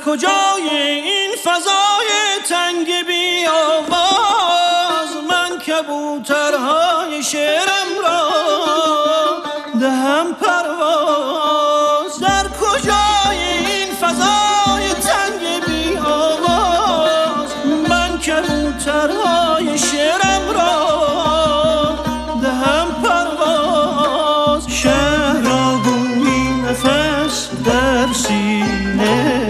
کجای این فضای تنگ بی آواز من کبوترهای شعرم را دهم پرواز؟ در کجای این فضای تنگ بی آواز من کبوترهای شعرم را دهم پرواز؟ شهر را گویی نفس در سینه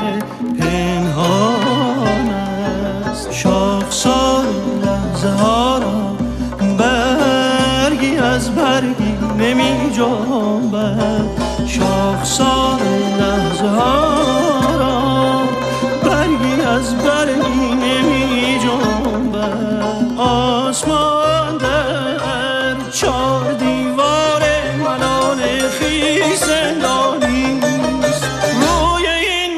پنهان است، شاخسار لحظه ها را برگی از برگی نمی جنبد، شاخسار لحظه ها را برگی از برگی نمی جنبد. آسمان در چار دیوار ملال خویش زندانی است، روی این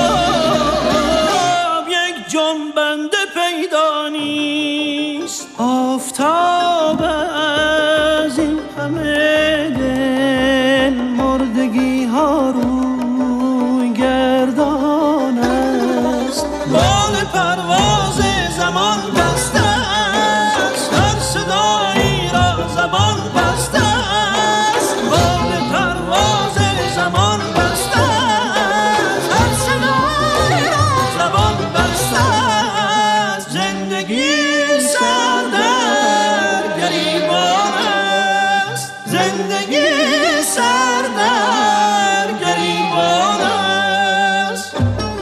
مرداب یک جنبنده پیدا نیست. آفتاب از این همه دل مردگی ها روی گردان است، بال پرواز زمان بسته است، هر صدایی را زبان بسته است، بال پرواز زمان بسته است، هر صدایی را زبان بسته است. زندگی سردر گریبان است، زندگی سردر گریبان است.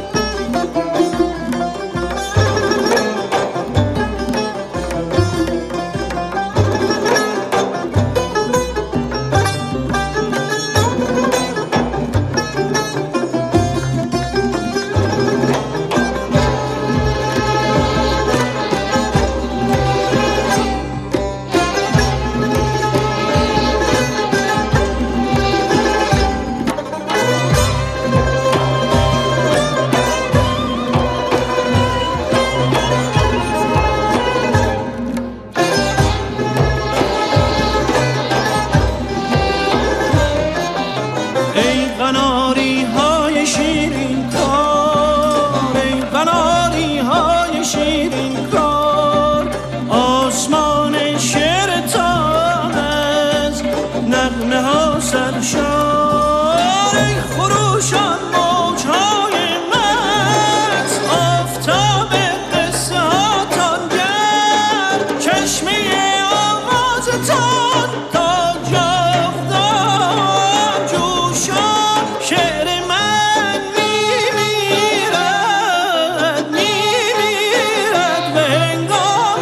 ای قناری های شیرین کار، ای قناری های شیرین کار، آسمان شعرتان از نغمه ها سرشار. ای خروشان موجهای مست، آفتاب قصه هاتان گرد، چشمه آوازتان تا جاودان جوشان. شعر من میمیرد میمیرد به هنگام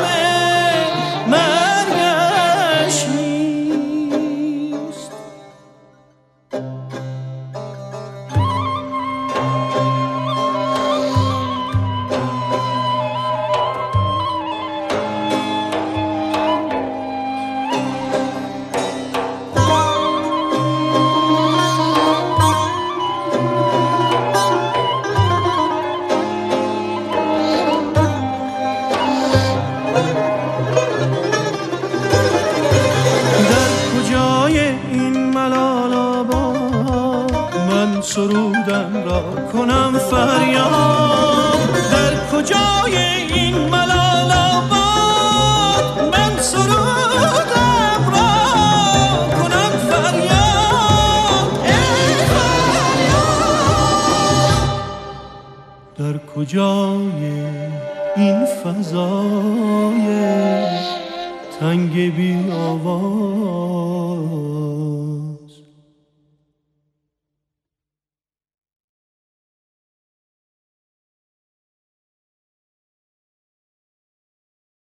مرگش نیست. سرودم را کنم فریاد؟ در کجای این ملال آباد من سرودم را کنم فریاد؟ ای فریاد در کجای این فضای تنگ بی آواز